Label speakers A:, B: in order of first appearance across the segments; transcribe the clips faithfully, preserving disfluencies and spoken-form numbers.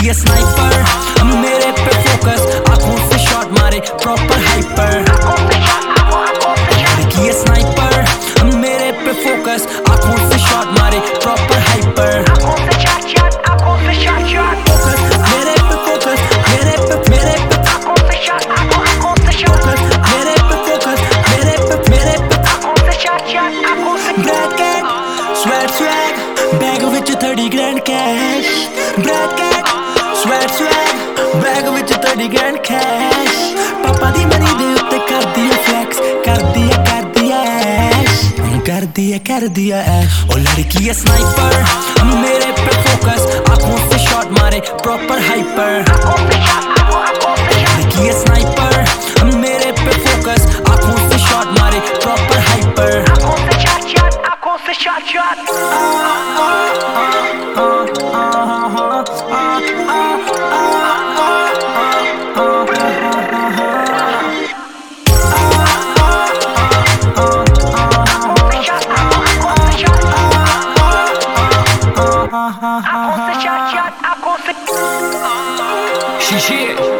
A: लड़की है स्नाइपर, मेरे पे फोकस, आंखों से शॉट मारे प्रॉपर हाइपर। लड़की है स्नाइपर, मेरे पे फोकस, आंखों से शॉट मारे प्रॉपर हाइपर। फोकस मेरे पे फोकस, मेरे पे मेरे पे फोकस, मेरे पे फोकस, मेरे पे मेरे पे ब्रैकेट स्वैग स्वैग बैग विच thirty grand cash. Bracket swag swag bag विच थर्टी ग्रैंड कैश। पापा दी मनी दे उत्ते कर दिया फ्लैक्स, कर दिया कर दिया ऐश, कर दिया कर दिया ऐश। ओ लड़की है स्नाइपर, मेरे पे फोकस, आंखों से शॉट मारे प्रॉपर हाइपर। लड़की है स्नाइपर, मेरे पे फोकस, आंखों से शॉट मारे proper hyper. Shishi,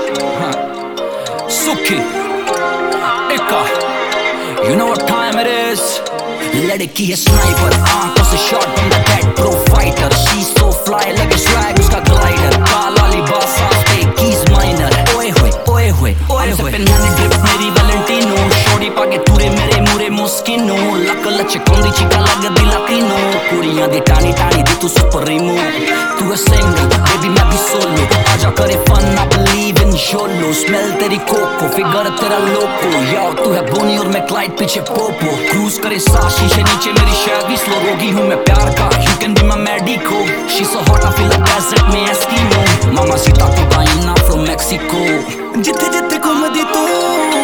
A: Suki, Ika, you know what time it is? लड़की है स्नाइपर, आंखों से शॉट बंदा dead pro fighter. She so fly लगे स्वैग उसका ग्लाइडर। काला लिबास पे कीज माइनर। ओए होए ओए होए ओए होए पेन्हाने ड्रिप मेरी वैलेंटिनो। शोरी पाके तुरे मेरे मुरे मोस्किनो। लक लचकाउंदी चिका लगदी लातिनो। कुड़ियां दी टानी टानी दी तू सुप्रीमो। तू है सिंगल बेबी मैं भी सोलो। आजा करे fun I believe in YOLO. Smell तेरी कोको फिगर तेरा लोको। याओ तू है बोनी और मैं क्लाइड पीछे पोपो। क्रूज करे सा शीशे नीचे मेरी शैवी स्लो। रोगी हूँ मैं प्यार का, you can be my medico. She's so hot I feel like desert में Eskimo. Mamacita cocaína from Mexico। जिथे जिथे घूमदी तू